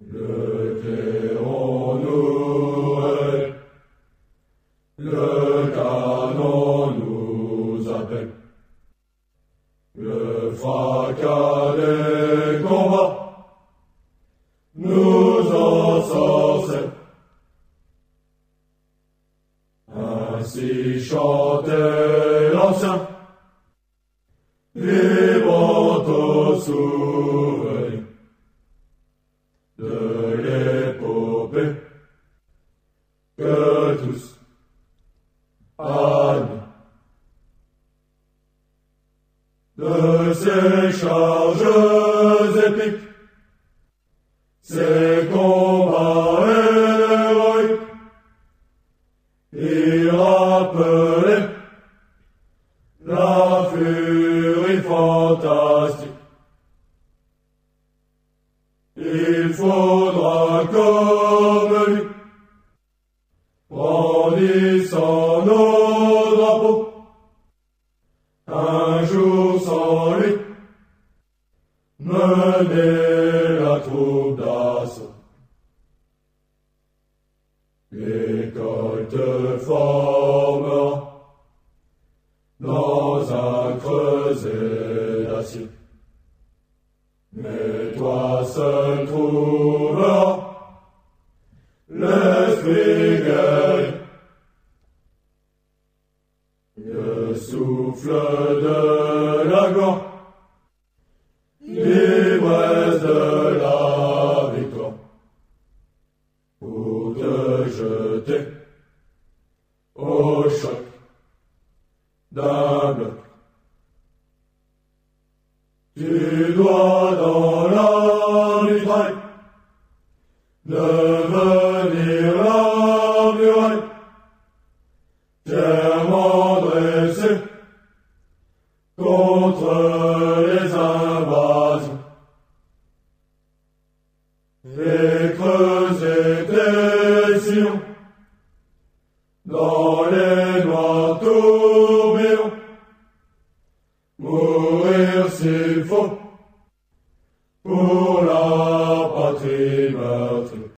Le clairon nous règle, le canon nous appelle. Le fracas des combats nous ensorcelle. Ainsi chantait l'ancien, vivant au souvenir de l'épopée que tous admirent. De ces charges épiques, ces combats héroïques, il rappelait la furie fantastique. Il faudra comme lui, brandissant nos drapeaux, un jour sans lui, mener la troupe d'assaut. L'école te formera dans un creuset d'acier, mais toi seul trouveras l'esprit guerrier. Le souffle de la gloire, l'ivresse de la victoire, pour te jeter au choc d'un bloc. Tu dois dans la mitraille devenir la muraille, fièrement dressée contre les invasions, et creuser tes sillons dans les noirs tourbillons, mourir s'il faut pour